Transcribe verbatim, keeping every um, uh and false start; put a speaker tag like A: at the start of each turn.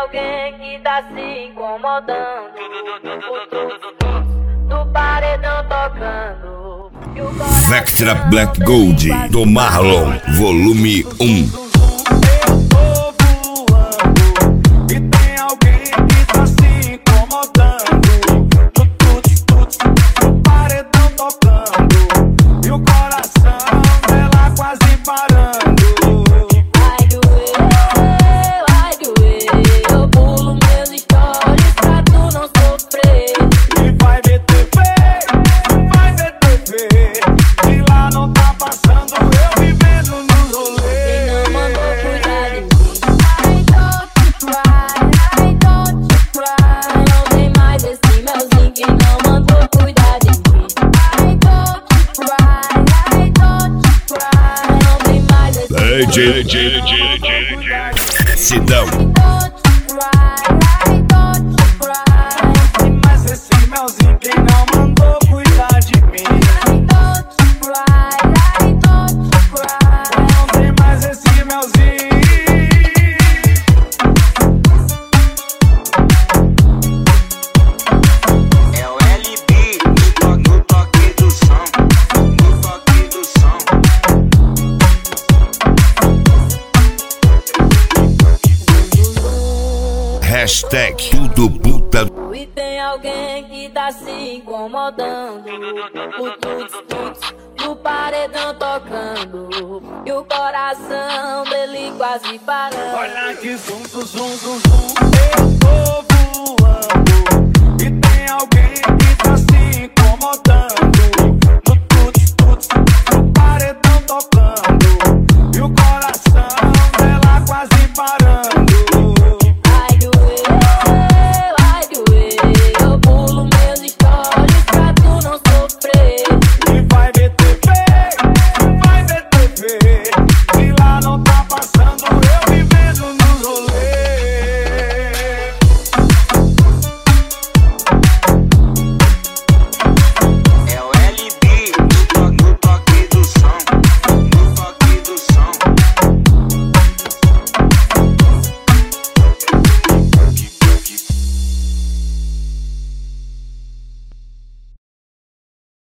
A: alguém que tá se incomodando. O tudo do paredão tocando.
B: Vectra Black Gold do Marlon, volume um. D J, Sidão.
C: Mas esse melzinho quem não mandou cuidar de mim. Não tem mais esse melzinho. É o L B no toque do som, no toque do som.
B: Hashtag tudo puta.
A: E tem alguém que tá se incomodando. O tuts-tuts do paredão tocando. E o coração dele quase parando.
C: Olha que zum, zum, zum, zum, zum. Eu tô